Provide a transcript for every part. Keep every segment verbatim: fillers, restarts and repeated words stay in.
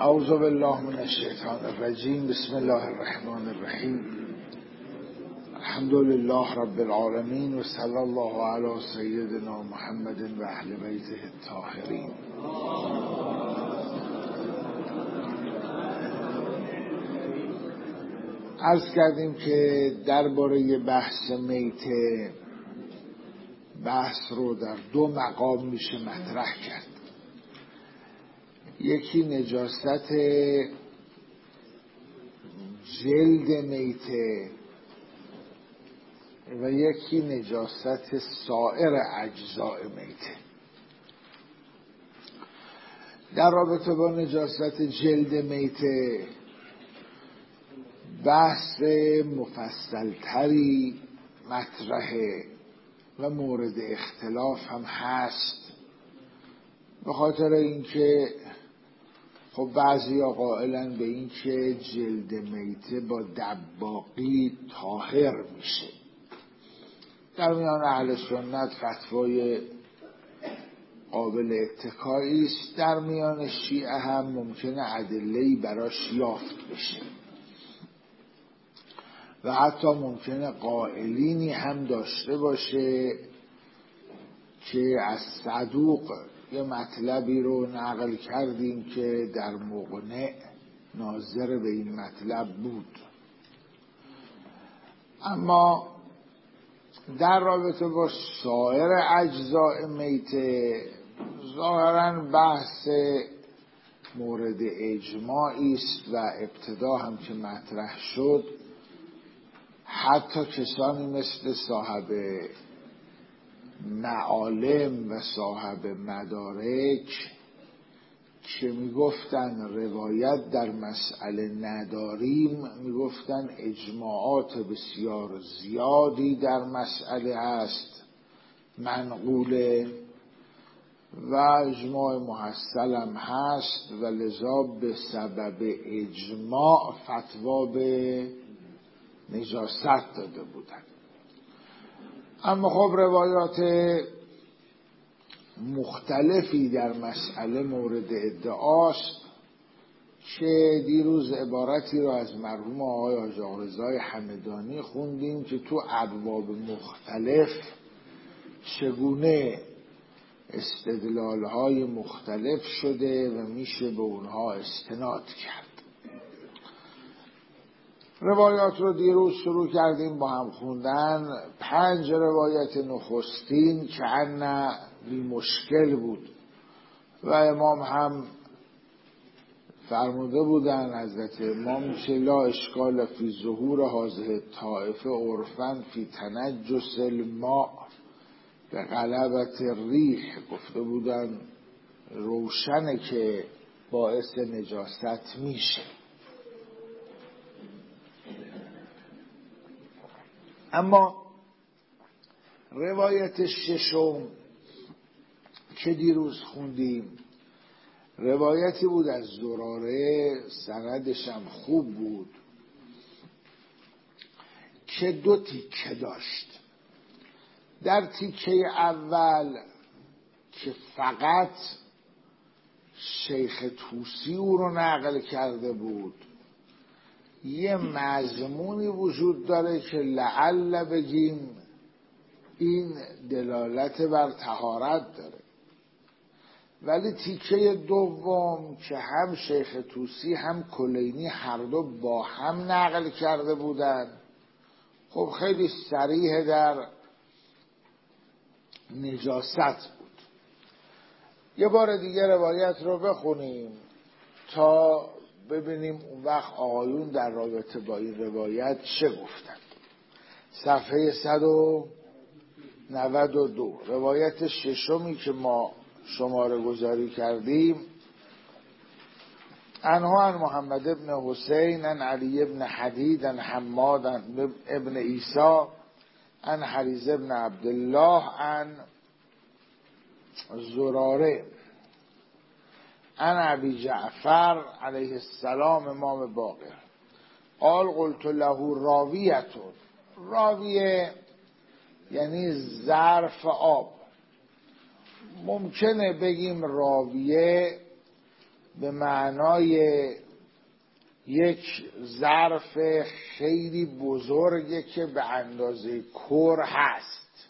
اعوذ بالله من الشیطان الرجیم. بسم الله الرحمن الرحیم. الحمد لله رب العالمین و صلی الله علی سیدنا محمد و اهل بیته الطاهرین. عرض کردیم که درباره بحث میته بحث رو در دو مقام میشه مطرح کرد. یکی نجاست جلد میته و یکی نجاست سایر اجزاء میته. در رابطه با نجاست جلد میته بحث مفصلتری مطرحه و مورد اختلاف هم هست، به خاطر اینکه خب بعضیا قائلن به این که جلد میته با دباغی طاهر میشه. در میان اهل سنت فتوای قابل اتکایی است، در میان شیعه هم ممکنه ادله‌ای براش یافت بشه و حتی ممکنه قائلینی هم داشته باشه که از صدوق یه مطلبی رو نقل کردیم که در مقنع ناظر به این مطلب بود. اما در رابطه با سایر اجزاء میته ظاهراً بحث مورد اجماعی است و ابتدا هم که مطرح شد حتی کسانی مثل صاحب معالم و صاحب مدارک که میگفتن روایت در مسئله نداریم، میگفتن اجماعات بسیار زیادی در مسئله هست منقوله و اجماع محصل هم هست و لذا به سبب اجماع فتوا به نجاست داده بودن. اما خب روایات مختلفی در مسئله مورد ادعاست که دیروز عبارتی رو از مرحوم آقای حاج آقا رضای همدانی خوندیم که تو ابواب مختلف چگونه استدلالهای مختلف شده و میشه به اونها استناد کرد. روایات رو دیروز شروع کردیم با هم خوندن. پنج روایت نخستین که ان بی مشکل بود و امام هم فرموده بودن، حضرت امام میشه لا اشکال فی ظهور هذه طائفه عرفا فی تنجس الماء به غلبت ریح، گفته بودن روشنه که باعث نجاست میشه. اما روایت ششم که دیروز خوندیم روایتی بود از زراره، سندش هم خوب بود، که دو تیکه داشت. در تیکه اول که فقط شیخ طوسی او رو نقل کرده بود یه مضمونی وجود داره که لعل بگیم این دلالت بر طهارت داره، ولی تیکه دوم که هم شیخ طوسی هم کلینی هر دو با هم نقل کرده بودن خب خیلی صریح در نجاست بود. یه بار دیگه روایت رو بخونیم تا ببینیم اون وقت آقایون در رابطه با این روایت چه گفتن. صفحه صد و نود و دو روایت ششمی که ما شماره گذاری کردیم. انها عن محمد ابن حسین عن علی ابن حدید عن حماد ابن عیسی عن حریز ابن عبدالله عن زراره عن ابی جعفر علیه السلام امام باقر قال قلت له راویتون. راویه یعنی ظرف آب. ممکنه بگیم راویه به معنای یک ظرف خیلی بزرگه که به اندازه کور هست.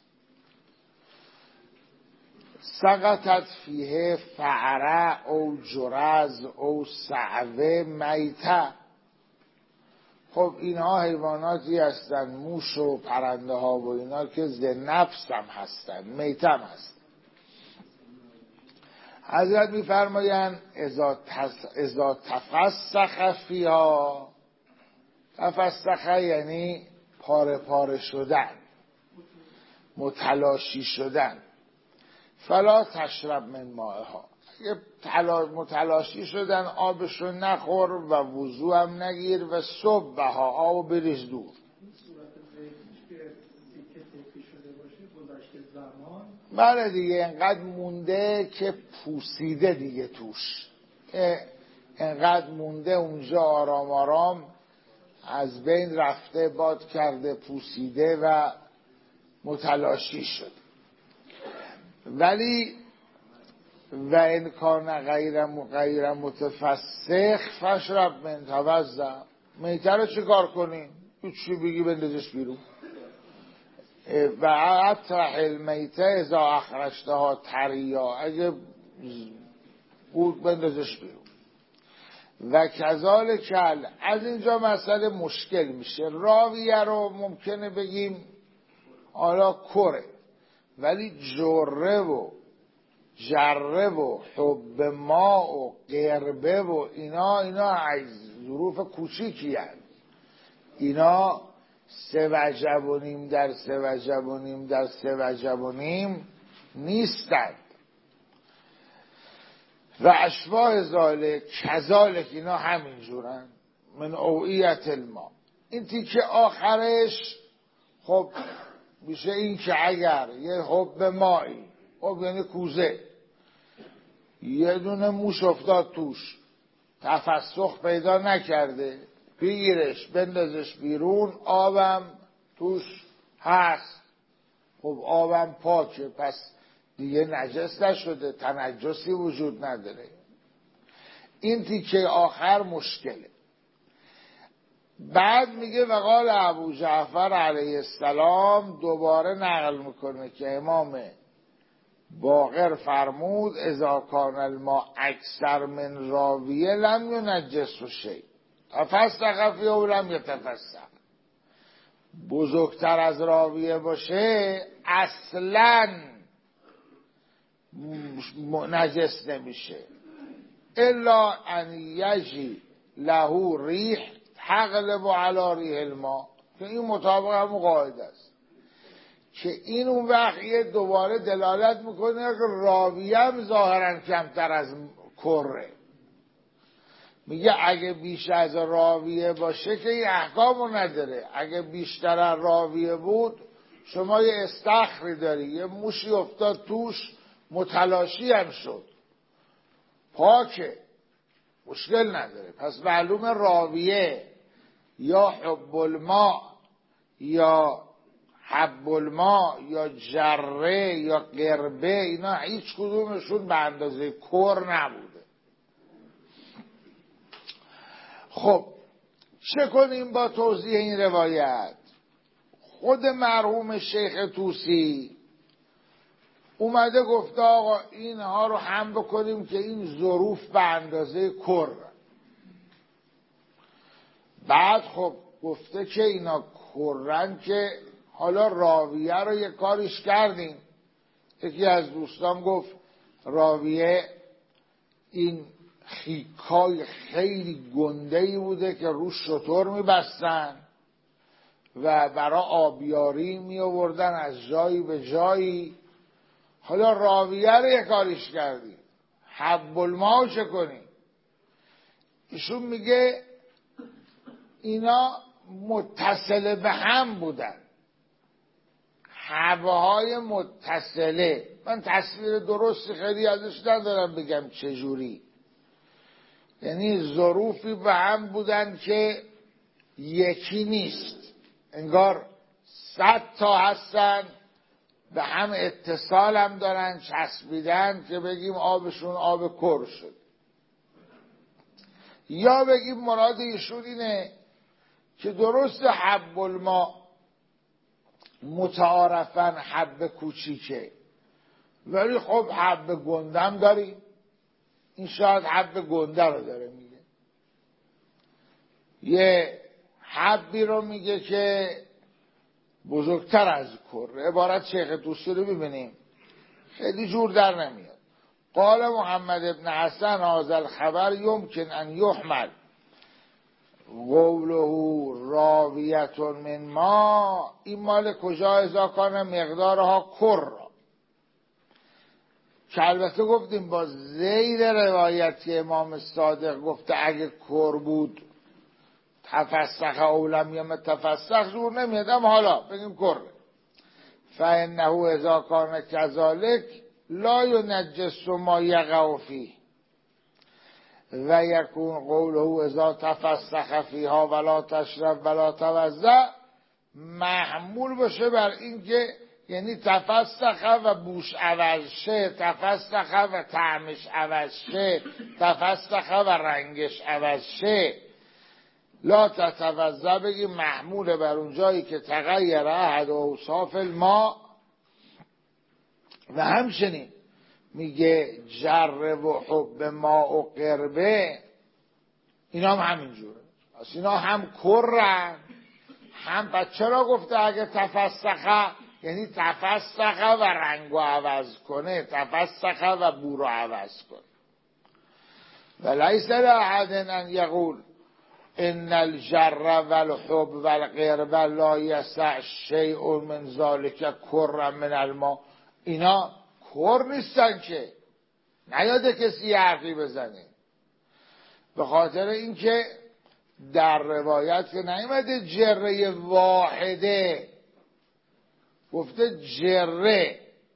سقطت فیه فعره او جرز او صعوه میته. خب اینها حیواناتی هستن، موش و پرنده ها و اینا که ز نفس هم هستن، میته هم هستن. حضرت میفرمایند اذا تفسخ فیها، تفسخ یعنی پاره پاره شدن، متلاشی شدن، فلا تشرب من مائها، متلاشی شدن آبشو نخور و وضو هم نگیر و صبحها آب بریز دور. بله دیگه انقدر مونده که پوسیده دیگه توش، انقدر مونده اونجا آرام آرام از بین رفته، باد کرده، پوسیده و متلاشی شد. ولی و این کار غیر غیر متفسخ فشرب من توزع. میتر رو چه کار کنی؟ چی بگی بندازش بیرون. و اطرح المیته اذا اخرجتها طریا، اگه بود بندازش بیرون. و کذالک کل، از اینجا مسئله مشکل میشه. راویه رو ممکنه بگیم حالا کره، ولی جره و جره و حب ما و قربه و اینا اینا ظروف کوچیکی هست. اینا سه وجب و نیم در سه وجب و نیم در سه وجب و نیم نیستند. و اشباه ذالک کذالک، اینا همینجورن. من اوعیت الماء، این تیکه آخرش خب میشه این که اگر یه حب مایی، حب یعنی کوزه، یه دونه موش افتاد توش، تفسخ پیدا نکرده، بگیرش بندازش بیرون، آبم توش هست، خب آبم پاکه، پس دیگه نجس نشده، تنجسی وجود نداره. این تیکه آخر مشکله. بعد میگه وقال ابو جعفر علیه السلام، دوباره نقل میکنه که امام باقر فرمود اذا کان الماء اکثر من راویه لم ینجس شیء تفسخ فیه و لم یتفسخ. بزرگتر از راویه باشه اصلا نجس نمیشه، الا ان یجی له ریح تغلب علی ریح الماء، که این مطابق همون قاعده است که این اون وقت یه دوباره دلالت میکنه که راویه هم ظاهرا کمتر از کره. میگه اگه بیش از راویه باشه که این احکامو نداره، اگه بیشتر از راویه بود شما یه استخری داری، یه موشی افتاد توش متلاشی هم شد، پاکه، مشکل نداره. پس معلوم راویه یا حب الماء یا حب الماء یا جره یا قربه، اینا هیچ کدومشون به اندازه کور نبوده. خب چه کنیم با توضیح این روایت؟ خود مرحوم شیخ طوسی اومده گفته آقا اینها رو هم بکنیم که این ظروف به اندازه کر. بعد خب گفته که اینا کرن که حالا راویه رو یه کاریش کردیم. یکی از دوستان گفت راویه این خیکای خیلی گنده‌ای بوده که روش شتر میبستن و برای آبیاری می آوردن از جایی به جایی. حالا راویه رو یه کاریش کردیم، حب الماء چه کنیم؟ ایشون میگه اینا متصله به هم بودن، حبهای متصله. من تصویر درستی خیلی ازش ندارم بگم چجوری، یعنی ظروفی به هم بودن که یکی نیست، انگار صد تا هستن به هم اتصال هم دارن، چسبیدن که بگیم آبشون آب کر شد. یا بگیم مراد ایشون اینه که درست حب الماء متعارفاً حب کوچیکه، ولی خب حب گندم داری، این شاید حب گنده رو داره میگه. یه حبی رو میگه که بزرگتر از کر. عبارت شیخ طوسی رو ببینیم خیلی جور در نمیاد. قال محمد ابن حسن هذا الخبر يمكن ان يحمل قوله راویت من ما، این مال کجا اذا کان مقدارها کر را، که البته گفتیم با زیر روایت که امام صادق گفته اگه کر بود تفسخ او لم یم تفسخ جور نمیاد، اما حالا بگیم کر. فانه اذا کان کذالک لا ینجس ما یقع فیه و یکون قوله اذا تفسخ فیها ولا تشرب ولا توضأ، محمول باشه بر این که یعنی تفسخ و بوش عوض شه، تفسخ و طعمش عوض شه، تفسخ و رنگش عوض شه. لا تتوضأ بگی محمول بر اون جایی که تغییر احد اوصاف الماء. و همچنین میگه جر و حب ما و قربه، اینا هم همینجوره. پس اینا هم کرن هم. پس چرا گفته اگه تفسخه یعنی تفسخه و رنگو عوض کنه، تفسخه و بو رو عوض کنه. و لیس لأحد ان یقول ان الجر والحب والقرب لا یسع شیء من ذلك کر من الماء. اینا کر نیستن که، نیاده کسی حرفی بزنه، به خاطر اینکه در روایت که نیامده جره واحده، گفته جره.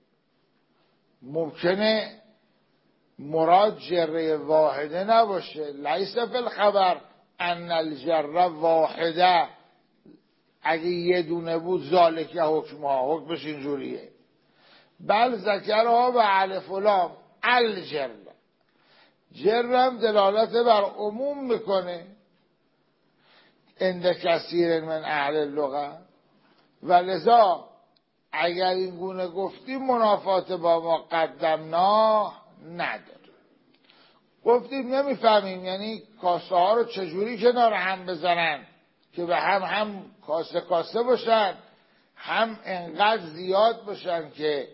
ممکنه مراد جره واحده نباشه. لیس فی الخبر ان الجره واحده، اگه یه دونه بود ذالک حکمها، حکمش اینجوریه. بل ذکرها و الف و لام الجر، جرم دلالت بر عموم میکنه عند کثیر من اهل اللغه، و لذا اگر این گونه گفتیم منافات با ما قدمنا نداره. گفتیم نمیفهمیم یعنی کاسه ها رو چجوری کنار هم بزنن که به هم هم کاسه کاسه باشن، هم انقدر زیاد باشن که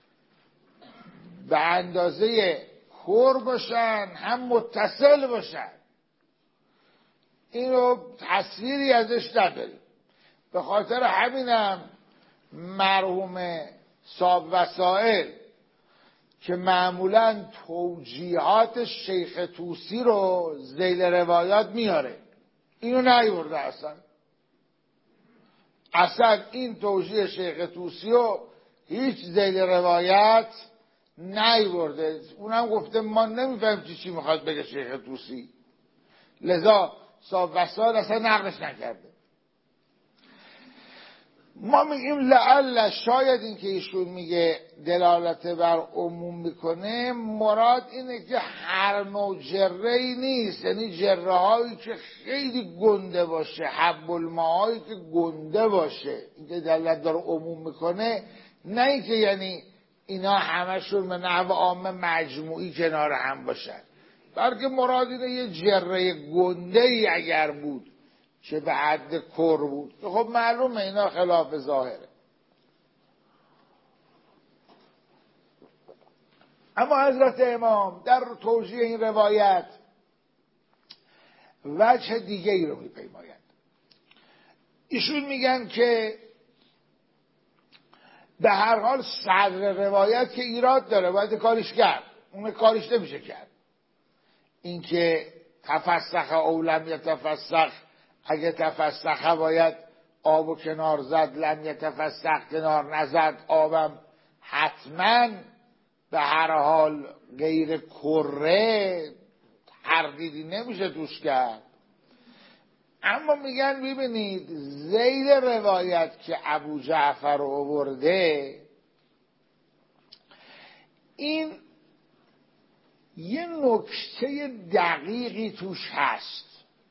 به اندازه کور باشن، هم متصل باشن. این رو تصویری ازش نداریم. به خاطر همینم مرحوم صاحب وسائل که معمولا توجیهات شیخ طوسی رو ذیل روایات میاره، اینو نیورده اصلا. اصلا این توجیه شیخ طوسی رو هیچ ذیل روایت نیورده. اونم گفته ما نمیفهمیم چی چی میخواد بگه شیخ طوسی، لذا صاحب وسائل اصلا نقلش نکرده. ما میگیم لعل، شاید این که ایشون میگه دلالت بر عموم میکنه، مراد اینه که هر نوع جره ای نیست، یعنی جره هایی که خیلی گنده باشه، حب الماء هایی که گنده باشه، این که دلالت بر عموم میکنه، نه اینکه یعنی اینا همشون به نحو عام مجموعی کنار هم باشن، بلکه مراد اینه یه جره گنده ای اگر بود که به حد کر بود، خب معلومه اینا خلاف ظاهره. اما حضرت امام در توجیه این روایت وجه دیگه ای رو میپیمایند. ایشون میگن که به هر حال صدر روایت که ایراد داره، باید کارش کرد، اون کارش نمیشه کرد. اینکه تفسخ او لم یتفسخ، اگه تفسخ باید آب و کنار زد، لم یتفسخ کنار نزد، آبم حتما به هر حال غیر کره، تردیدی نمیشه توش کرد. اما میگن ببینید ذیل روایت که ابو جعفر آورده، این یه نکته دقیقی توش هست،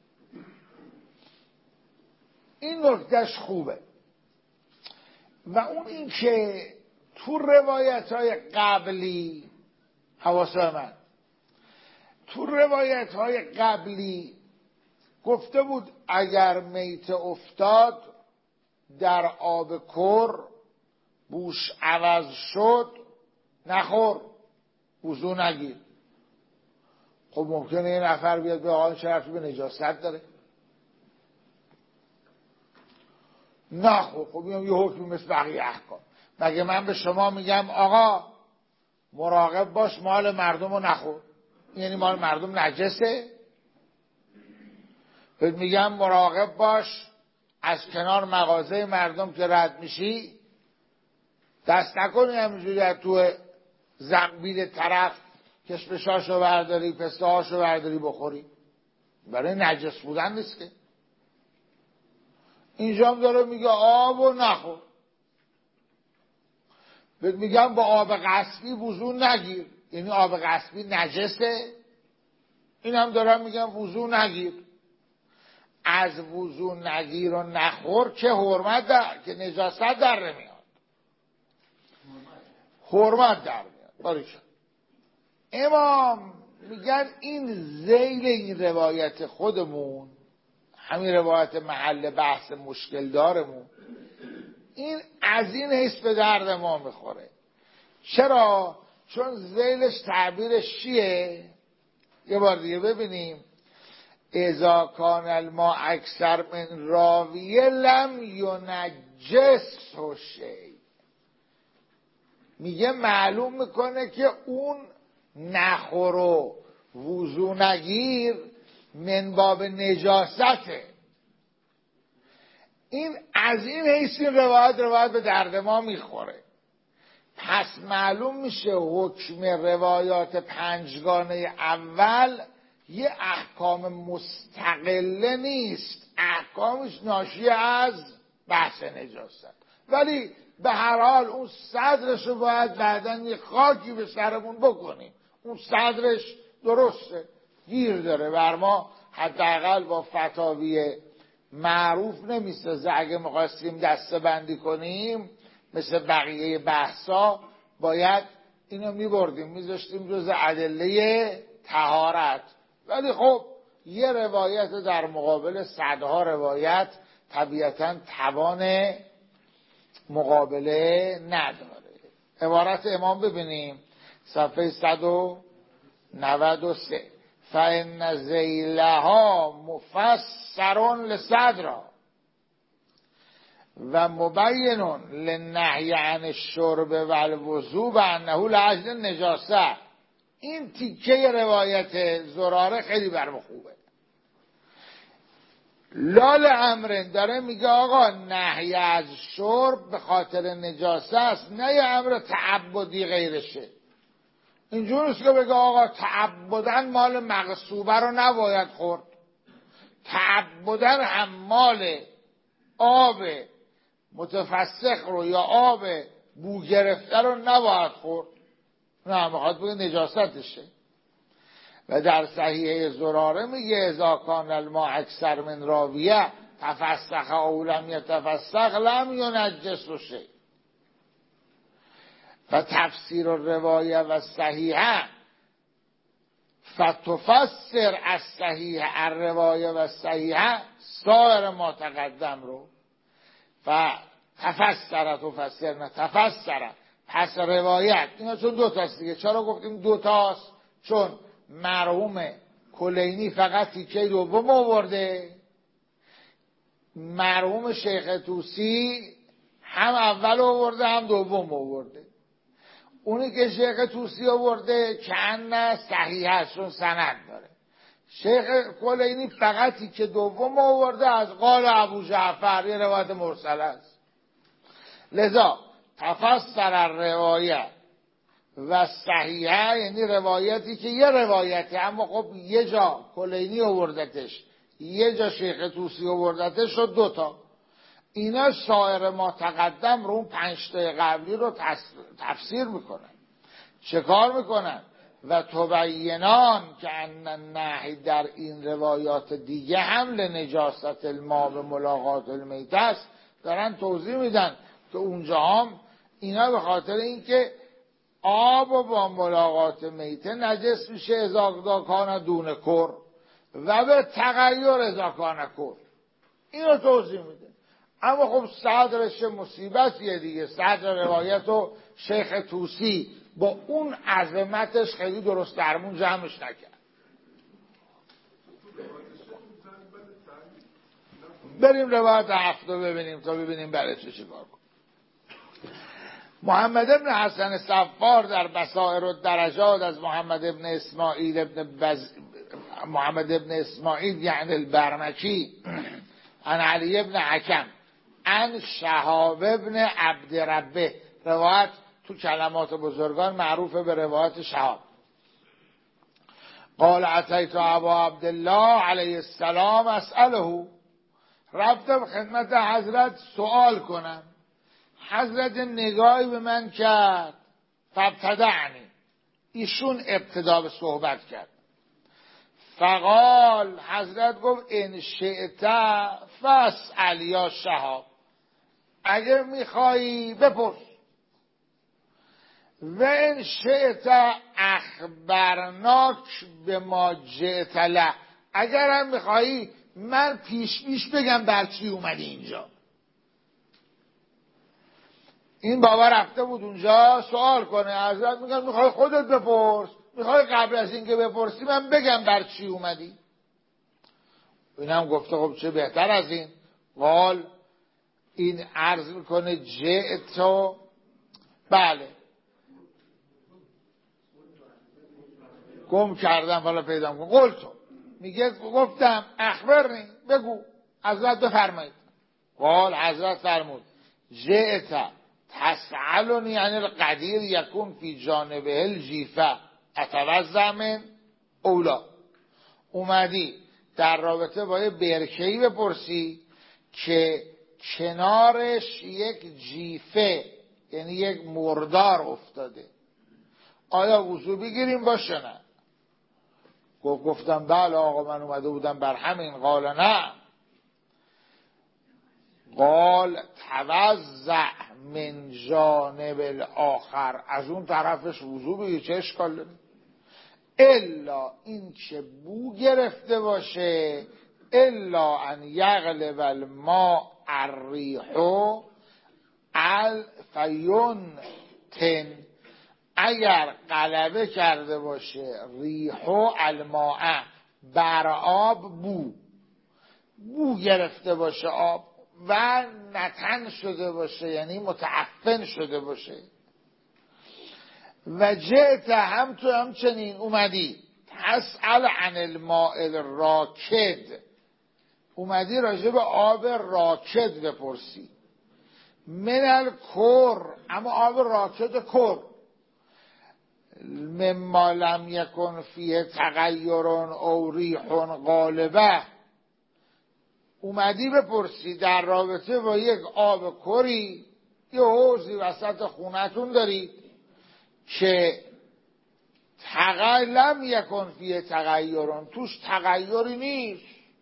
این نکتهش خوبه، و اون این که تو روایت های قبلی، حواسه من تو روایت های قبلی گفته بود اگر میت افتاد در آب کر بوش عوض شد نخور، وضو نگیر. خب ممکنه یه نفر بیاد به آقا چه ربطی به نجاست داره؟ نه خب خب یه حکمی مثل بقیه احکام. مگه من به شما میگم آقا مراقب باش مال مردم رو نخور، یعنی مال مردم نجسه؟ بهت میگم مراقب باش از کنار مغازه مردم که رد میشی دست نکنی همینجوری از تو زنبیل طرف کشمشاشو برداری پسته هاشو برداری بخوری، برای نجس بودن نیست که. اینجا هم داره میگه آب و نخور. بهت میگم با آب غصبی وضو نگیر، یعنی آب غصبی نجسه، این هم دارم میگم وضو نگیر. از وضو نگیر و نخور که حرمت در که نجاست در نمیاد، حرمت در میاد. باریشان امام میگن این ذیل این روایت خودمون، همین روایت محل بحث مشکل دارمون، این از این حیث به درد ما میخوره. چرا؟ چون ذیلش تعبیرش چیه؟ یه بار دیگه ببینیم. اذا کان الماء اکثر من راویه لم ینجس شیء، میگه معلوم میکنه که اون نخور و وضو نگیر من باب نجاسته. این از این حیث این روایت روایت به درد ما میخوره. پس معلوم میشه حکم روایات پنجگانه اول یه احکام مستقله نیست، احکامش ناشی از بحث نجاست، ولی به هر حال اون صدرش رو باید بعداً یه خاکی به سرمون بکنیم. اون صدرش درسته، گیر داره بر ما، حداقل با فتاوی معروف نمیسازه. اگه میخواستیم دسته بندی کنیم مثل بقیه بحثا باید اینو میبردیم میذاشتیم جز ادله طهارت، ولی خب یه روایت در مقابل صدها روایت طبیعتاً توان مقابله نداره. عبارت امام ببینیم صفحه صد و نود و سه. فإن ذیلها مفسر لصدرها و مبین للنهی عن الشرب و الوضوء و انه لاجل نجاسه. این تیکه روایت زراره خیلی برام خوبه. لال امرن داره میگه آقا نهی از شرب به خاطر نجاسه است، نه یه امر تعبدی غیرشه. اینجور نیست که بگه آقا تعبدن مال مغصوبه رو نباید خورد، تعبدن هم مال آب متفسخ رو یا آب بو گرفته رو نباید خورد، نه میخواد بگه نجاستشه. و در صحیحه زراره میگه اذا کان الماء اکثر من راویه تفسخ او لم یتفسخ لم ینجس شیء. و تفسیر الروایه و صحیحه فتفسر از صحیح الروایه و صحیحه سایر ما تقدم رو و تفسر تفسر نه تفسر پس روایت. اینا چون دو تاست دیگه. چرا گفتیم دو تاست؟ چون مرحوم کلینی فقط تیکه دوم آورده، مرحوم شیخ طوسی هم اول آورده هم دوم آورده. اونی که شیخ طوسی آورده کأن صحیح هست چون سند داره. شیخ کلینی فقط تیکه دوم آورده از قال ابو جعفر، یه روایت مرسل است. لذا تفسر الروایت و صحیحه یعنی روایتی که یه روایتی اما خب یه جا کلینی آوردتش یه جا شیخ طوسی آوردتش شد دوتا. اینا سایر ما تقدم رو اون پنج تا قبلی رو تفسیر میکنن. چه کار میکنن؟ و تبینان که ان النهی در این روایات دیگه حمل نجاست الماء به ملاقات المیت است، دارن توضیح میدن که اونجا هم اینا به خاطر اینکه آب و با ملاقات میته نجس میشه اذا کان دون کر و به تغییر اذا کان کر، اینو توضیح میده. اما خب صدرش مصیبتیه دیگه، صدر روایت و شیخ طوسی با اون عظمتش خیلی درست درمون جمعش نکرد. بریم روایت هفته ببینیم تا ببینیم برای چه چیکار کنیم. محمد ابن حسن صفار در بصائر الدرجات از محمد ابن اسماعیل ابن بز... محمد ابن اسماعیل یعنی البرمکی عن علی ابن حکم عن شهاب ابن عبد ربه، روایت تو کلمات بزرگان معروفه به روایت شهاب. قال اتیت ابا عبدالله علیه السلام اسأله، رفتم خدمت حضرت سوال کنم. حضرت نگاهی به من کرد، فابتدعنی، ایشون ابتدا به صحبت کرد. فقال، حضرت گفت ان شئت فاسأل یا شهاب، اگر میخوایی بپرس. و ان شئت اخبرناک به ما جئت له، اگر هم میخوایی من پیش پیش بگم بر چی اومدی اینجا. این بابا رفته بود اونجا سوال کنه، حضرت میگن میخوای خودت بپرس، میخوای قبل از اینکه بپرسی من بگم بر چی اومدی. اینم گفته خب چه بهتر از این. قال، این عرض میکنه جئتو، بله گم کردم حالا پیدا کنم. قلتو، میگه گفتم اخبرنی، بگو حضرت بفرمایید. قال، حضرت فرمود جئت تسألنی عن القدیر یکون فی جانبه الجیفه اتوضأ من اولا، اومدی در رابطه با یه برکه‌ای بپرسی که کنارش یک جیفه یعنی یک مردار افتاده، آیا وضو بگیریم باشه نه؟ گفتم بله آقا من اومده بودم بر همین. قال نه. قال توضأ من جانب الاخر، از اون طرفش وضو بگیر، چه اشکال داره؟ الا این که بو گرفته باشه، الا ان یغلب الماء الریح الفیون تن، اگر غلبه کرده باشه ریح الماء بر آب، بو بو گرفته باشه آب و نتن شده باشه یعنی متعفن شده باشه. و جئت هم تو همچنین اومدی تسأل عن الماء الراکد، اومدی راجع به آب راکد بپرسی. من الکر، اما آب راکد کر، مما لم یکن فیه تغییر او ریح غالبه، اومدی بپرسی در رابطه با یک آب کری، یه حوضی وسط خونتون دارید که تغییر لم یکن فیه تغییر، توش تغییری نیست،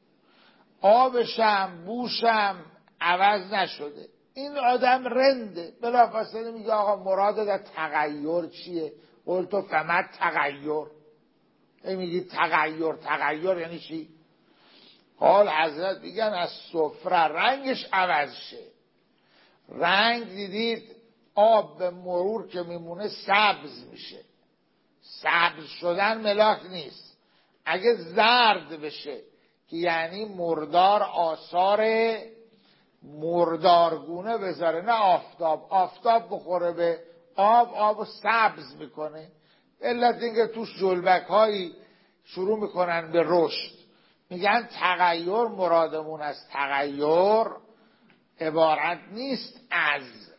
آبشم بوشم عوض نشده. این آدم رنده، بلافاصله میگه آقا مراد در تغییر چیه؟ قلت تو فمت تغییر، ای میگی تغییر تغییر یعنی چی؟ قال، حضرت میگن از صفره، رنگش عوض شه. رنگ دیدید آب به مرور که میمونه سبز میشه، سبز شدن ملاک نیست. اگه زرد بشه که یعنی مردار آثار مردارگونه بذاره، نه آفتاب، آفتاب بخوره به آب، آب سبز میکنه. علت اینکه توش جلبک هایی شروع میکنن به رشد. میگن تغییر، مرادمون از تغییر عبارت نیست از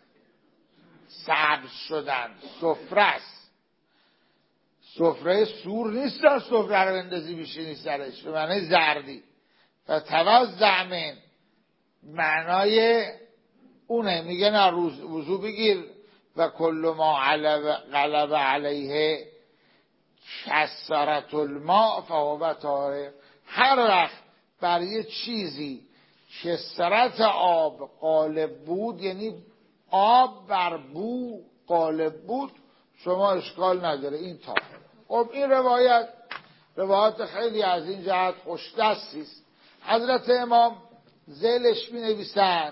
سبز شدن، سفره است. سفره سور نیست، سفره رو بندازی بشینی سرش، به معنی زردی. و توضأ من معنای اونه، میگه نه وضو بگیر. و کل ما غلب علیه، کثرت الماء فهو طاهر. هر وقت بر یه چیزی کثرت آب غالب بود، یعنی آب بر بو غالب بود، شما اشکال نداره، این طاهر. خب این روایت روایت خیلی از این جهت خوشدستی است. حضرت امام ذیلش می نویسن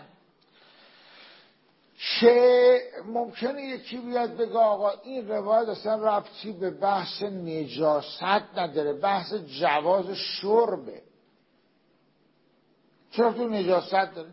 که ممکنه یکی بیاد بگه آقا این روایت اصلا ربطی به بحث نجاست نداره، بحث جواز شربه. چرا تو نجاست داره؟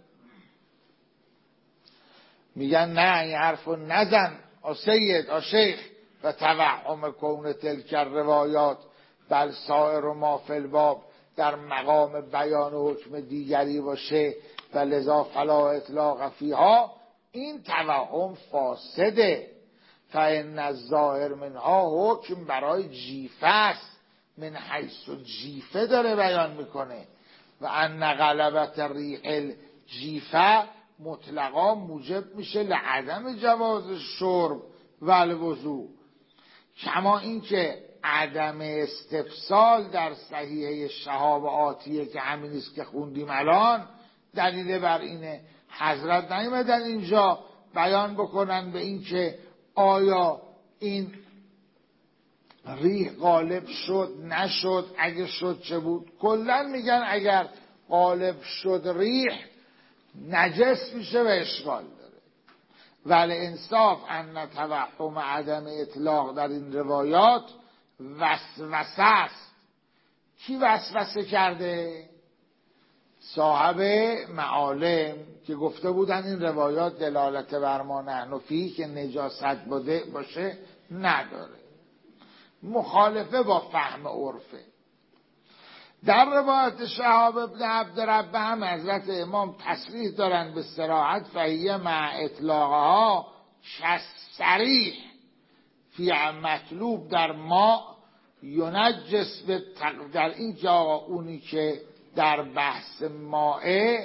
میگن نه، این حرفو نزن آ سید آ شیخ و توهم کون تلک روایات بل سائر و ما فی الباب در مقام بیان حکم دیگری باشه و لذا فلا اطلاق فیها. این توهم فاسده. فان الظاهر منها حکم برای جیفه است، من حیث جیفه داره بیان میکنه. و ان غلبت ریح الجیفه مطلقا موجب میشه لعدم جواز شرب و الوضو، کما اینکه عدم استفصال در صحیحه شهاب آتیه که همین است که خوندیم الان دلیل بر اینه. حضرت نیامدن اینجا بیان بکنن به این که آیا این ریح غالب شد نشد، اگه شد چه بود. کلا میگن اگر غالب شد ریح نجس میشه و اشکال داره. ولی انصاف ان توهم عدم اطلاق در این روایات وسوسه است. کی وسوسه کرده؟ صاحب معالم که گفته بودن این روایات دلالت بر ما نحن فیه که نجاست بوده باشه نداره، مخالفه با فهم عرفه. در روایت شهاب ابن عبدربه هم حضرت امام تصریح دارن به صراحت فهیه مع اطلاقها کالصریح فی مطلوب در ما ینجس به تق... در این جا اونی که در بحث مائه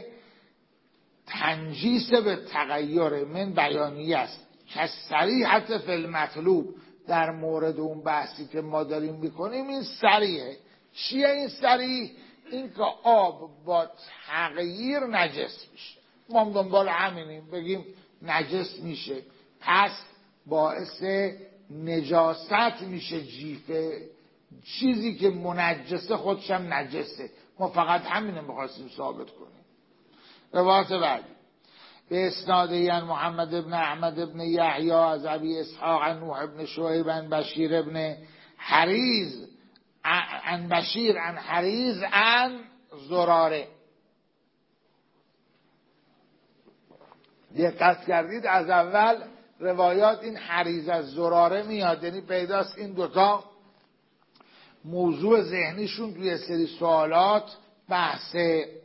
تنجیس به تغییر من بیانیه است، کالصریحة فی المطلوب در مورد اون بحثی که ما داریم میکنیم این صریحه. چیه این صریح؟ این که آب با تغییر نجس میشه. ما هم دنبال همینیم، بگیم نجس میشه پس باعث نجاست میشه جیفه، چیزی که منجسه خودش هم نجسه. ما فقط همینه میخواستیم ثابت کنیم. روایت بعدی به اسنادی عن محمد ابن احمد ابن یحیی از ابی اسحاق عن نوح ابن شعیب عن بشیر ابن حریز عن بشیر عن حریز عن زراره. دقت کردید از اول روایات این حریز از زراره میاد، یعنی پیداست این دوتا موضوع ذهنیشون توی سری سوالات بحث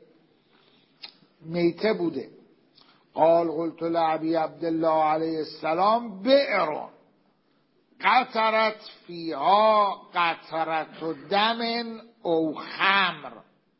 میته بوده. قال قلت لعبی عبدالله علیه السلام بئر قطرت فیها قطرت دم او خمر.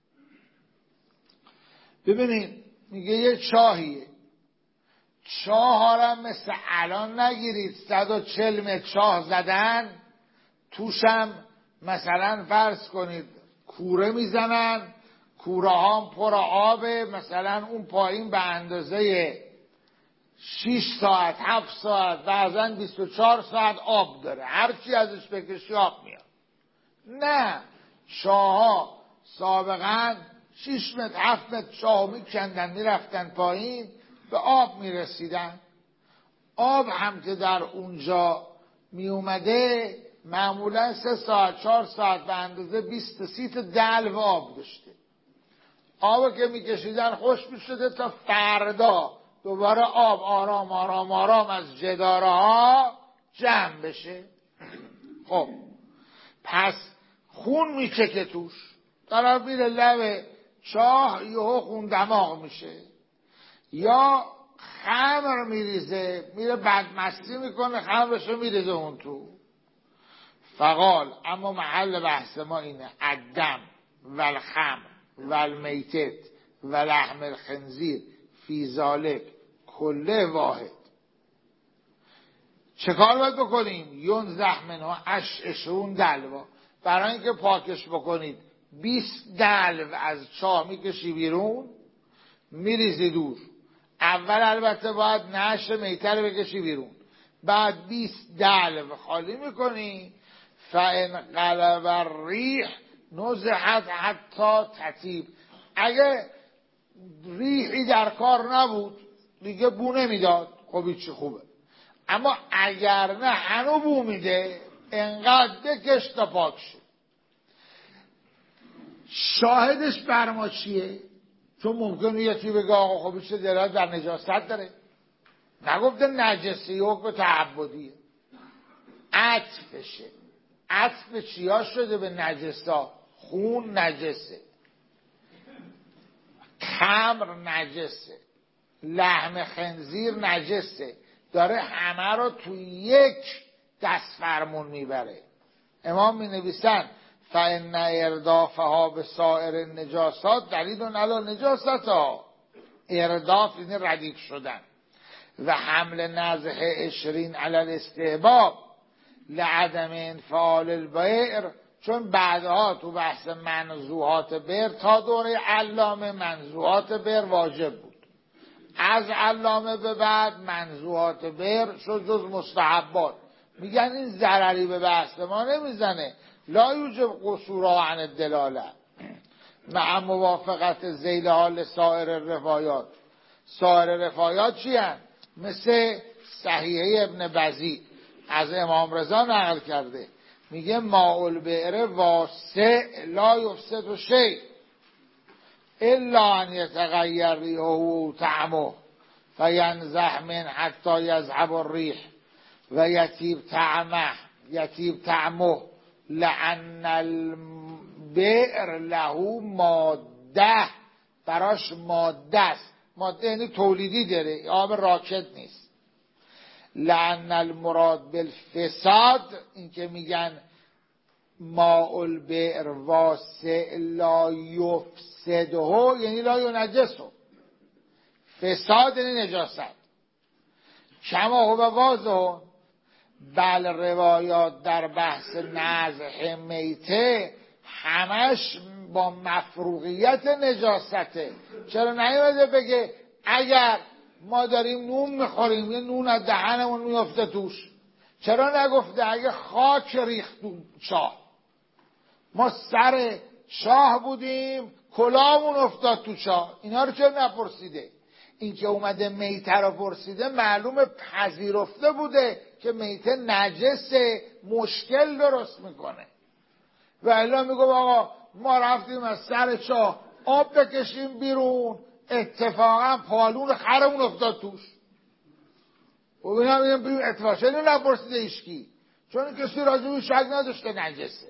ببینید میگه یه چاهیه، چاه ها مثل الان نگیرید صد و چل متر چاه زدن توشم مثلا فرض کنید کوره میزنن، کوره ها پر آبه، مثلا اون پایین به اندازه شش ساعت هفت ساعت بعضا بیست و چهار ساعت آب داره، هرچی ازش بکشی آب میاد. نه، چاه ها سابقا شش متر هفت متر چاه میکندن میرفتن پایین به آب میرسیدن. آب هم که در اونجا میومده معمولا سه ساعت چهار ساعت به اندازه بیست سی تا دلو آب داشته. آب که میکشیدن خوش میشده تا فردا دوباره آب آرام آرام آرام از جداره ها جمع بشه. خب پس خون میچکه توش، طرف میره لب چاه یهو خون دماغ میشه، یا خمر میریزه میره بدمستی میکنه خمرشو میریزه اون تو. فقال اما محل بحث ما اینه الدم و الخمر و المیتت و لحم الخنزیر فی ذالک کله واحد. چه کار باید بکنیم؟ یون زحمن ها اش اشرون دلوا، برای اینکه پاکش بکنید بیست دلو از چاه میکشی بیرون، میریزی دور. اول البته باید نعش میته رو بکشی بیرون، بعد بیست دلو خالی میکنی. فان قلب الریح نزحت حتی تطیب، اگه ریحی در کار نبود دیگه بو نمیداد، خب چی خوبه. اما اگر نه هنو بو میده، انقدر بکش تا پاک شد. شاهدش بر ما چیه؟ چون ممکنه یکی بگه آقا خب چه دلالت بر نجاست داره، نگفته نجسی، حکم تعبدیه، عطفشه. عطف چیا شده به نجسا؟ خون نجسه، خمر نجسه، لحم خنزیر نجسه، داره همه رو تو یک دست فرمون میبره. امام می نویسن فإن اردافها به سایر نجاسات دلیل علی نجاستها. ارداف یعنی ردیف شدن. و حمل نزح عشرین علی الاستحباب لعدم انفعال البئر، چون بعدها تو بحث منزوحات بئر تا دوره علامه منزوحات بئر واجب بود، از علامه به بعد منزوحات بئر شد جز مستحبات. میگن این ضرری به بحث ما نمیزنه، لا یوجب قصورا عن الدلاله مع موافقت ذیل حال سایر روایات. سایر روایات چی هن؟ مثل صحیحه ابن بزی از امام رضا نقل کرده، میگه ماء البئر واسع لا یفسد شیء الا ان یتغیر ریحه و طعمه فینزح من حتی یذهب الریح و یطیب طعمه یطیب طعمه لأن البئر له ماده، براش ماده است. ماده یعنی تولیدی داره، آب راکد نیست. لأن المراد بالفساد، این که میگن ماء البئر واسع لا یفسده یعنی لا ینجسه، فساد یعنی نجاست. کما هو واضح بل روایات در بحث نزح میته همش با مفروغیت نجاسته. چرا نیومده بگه اگر ما داریم نون میخوریم یه نون از دهنمون میفته توش؟ چرا نگفته اگه خاک ریخت تو چاه، ما سر چاه بودیم کلاهمون افتاد تو چاه، اینا رو چرا نپرسیده؟ این که اومده میته رو پرسیده معلومه پذیرفته بوده که میته نجسه، مشکل درست میکنه. و الا میگم آقا ما رفتیم از سر چاه آب بکشیم بیرون، اتفاقا پالون خرمون افتاد توش. و اینا میگم بیرون اتفاقا چرا نپرسیده ایشکی؟ چون کسی راجبی شک نداشته نجسه.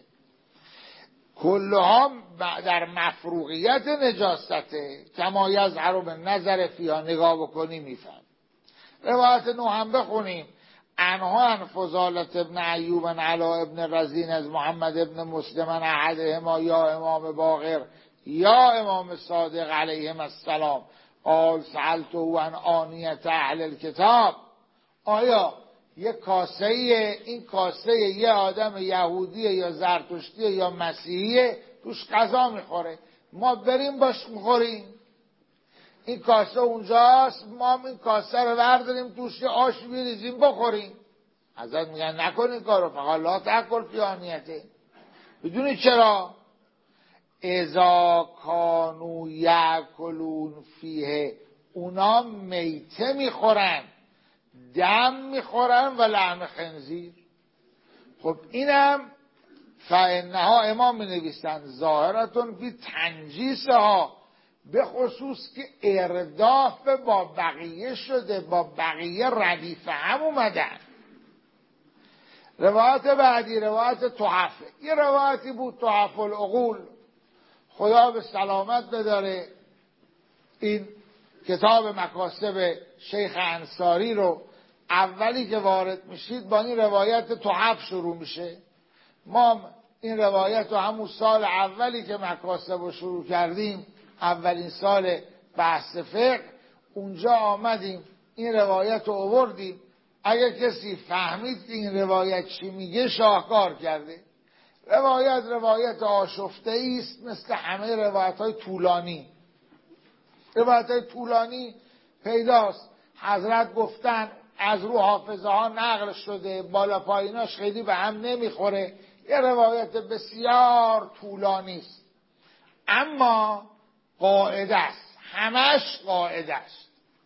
کلها در مفروغیت نجاسته، کما یظهر به نظر فیها، نگاه بکنی میفهم. روایت نو هم بخونیم. انها عن فضالت ابن ایوب علا ابن رزین از محمد ابن مسلم احدهما یا امام باقر یا امام صادق علیهم السلام قال سألته عن آنیت اهل الکتاب. آیا یه کاسه این کاسه یه آدم یهودیه یا زرتشتیه یا مسیحیه توش غذا میخوره، ما بریم باش میخوریم؟ این کاسه اونجاست، ما این کاسه رو برداریم توش یه آش بیریزیم بخوریم؟ ازت میگن نکن این کارو، فقط لا تاکل فی آنیته. بدونی چرا؟ اذا کانوا یاکلون فیه، اونا میته میخورن، دم میخورن و لحم خنزیر. خب اینم فانها امام می نویسن ظاهرتون بی تنجیسها، به خصوص که ارداف با بقیه شده، با بقیه ردیف هم اومدن. روایت بعدی روایت تحفه، یه روایتی بود تحف العقول، خدا به سلامت بداره. این کتاب مکاسب شیخ انصاری رو اولی که وارد میشید با این روایت تحف شروع میشه. ما این روایت رو همون سال اولی که مکاسب رو شروع کردیم، اولین سال بحث فقه، اونجا آمدیم این روایت رو آوردیم. اگه کسی فهمید که این روایت چی میگه شاهکار کرده. روایت روایت آشفته است مثل همه روایت های طولانی. روایت های طولانی پیداست، حضرت گفتن، از رو حافظه ها نقل شده، بالا پاییناش خیلی به هم نمیخوره، یه روایت بسیار طولانی است، اما قاعده است، همش قاعده است.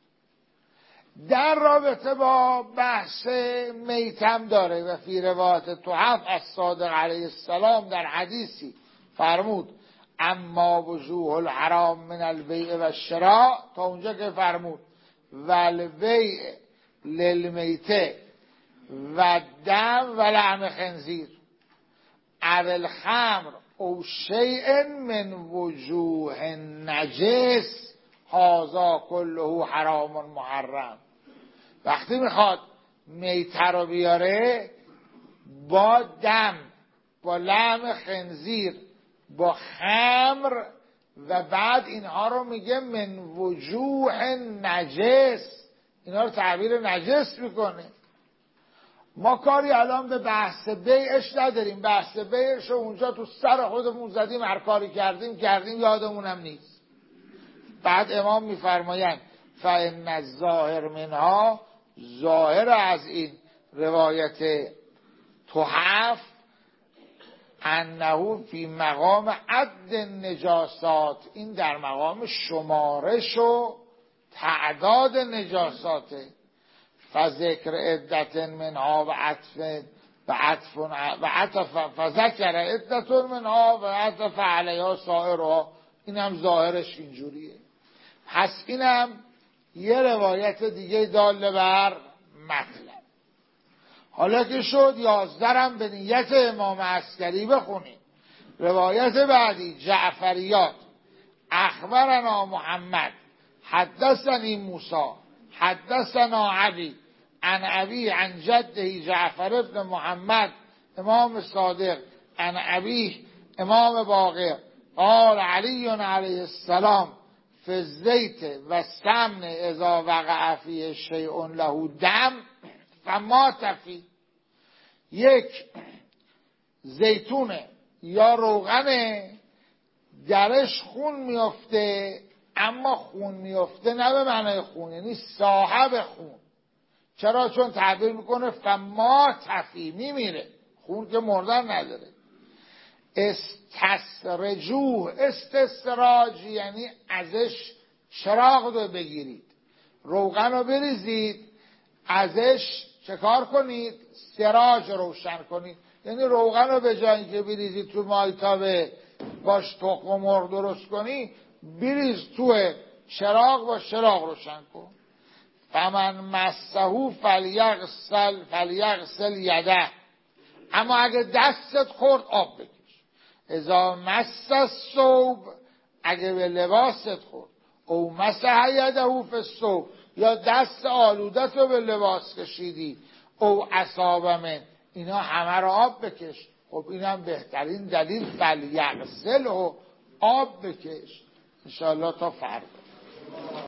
در رابطه با بحث میتم داره و فی روایت تحف از صادق علیه السلام در حدیثی فرمود اما وجوه الحرام من البیع و الشراء، تا اونجا که فرمود والبیع للمیته و دم و لحم خنزیر او الخمر او شیء من وجوه نجس هذا كله حرام محرم. وقتی میخواد میته رو بیاره با دم، با لحم خنزیر، با خمر و بعد اینها رو میگه من وجوه نجس، اینها رو تعبیر نجس میکنه. ما کاری الان به بحث بیعش نداریم، بحث بیعش رو اونجا تو سر خودمون زدیم، هر کاری کردیم کردیم یادمونم نیست. بعد امام میفرمایند فإن الظاهر منها، ظاهر از این روایت تحف انه فی مقام عد نجاسات، این در مقام شمارش و تعداد نجاساته. فذکر عدت منها و عطف و عطف و عطف فذکر عدت منها و عطف علیها سائرها، اینم ظاهرش اینجوریه. پس اینم یه روایت دیگه داله بر مطلب. حالا که شد یازدرم به نیت امام عسکری بخونیم. روایت بعدی جعفریات اخبرنا محمد حدثنی موسی حدثنا عبی عن ابی عن جده جعفر ابن محمد امام صادق عن ابی امام باقر قال علی علیه السلام فی الزیت و سمن اذا وقع فیه شیء له دم فما تفی. یک زیتونه یا روغنه درش خون میفته، اما خون میفته نه به معنای خون، یعنی صاحب خون. چرا؟ چون تعبیر میکنه فما تفی، میمیره، خون که مردن نداره. استسرجوه، استسراج یعنی ازش چراغ رو بگیرید، روغن رو بریزید، ازش چه کار کنید؟ سراج روشن کنید. یعنی روغن رو به جایی که بریزید تو مایتابه باش تخم و مرغ درست کنی، بریز تو چراغ با چراغ روشن کن. فمن مسهو فلیغسل فلیغسل یده، اما اگه دستت خورد آب بکش. اذا مس الثوب، اگه به لباست خورد، او مسح یده فی الثوب، یا دست آلودت رو به لباس کشیدی، او اصاب من، اینا همه رو آب بکش. خب اینم بهترین دلیل، فلیغسل و آب بکش. انشاءالله تا فردا.